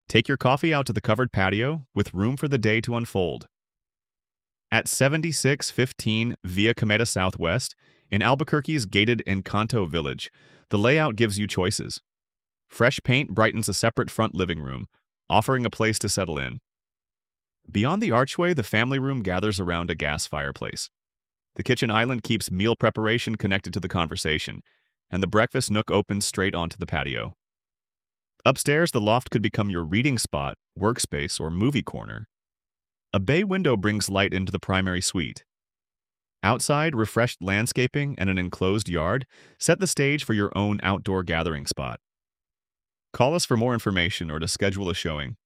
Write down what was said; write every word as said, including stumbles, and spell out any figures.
Take your coffee out to the covered patio with room for the day to unfold. At seventy-six fifteen Via Cometa Southwest, in Albuquerque's gated Encanto Village, the layout gives you choices. Fresh paint brightens a separate front living room, offering a place to settle in. Beyond the archway, the family room gathers around a gas fireplace. The kitchen island keeps meal preparation connected to the conversation, and the breakfast nook opens straight onto the patio. Upstairs, the loft could become your reading spot, workspace, or movie corner. A bay window brings light into the primary suite. Outside, refreshed landscaping and an enclosed yard set the stage for your own outdoor gathering spot. Call us for more information or to schedule a showing.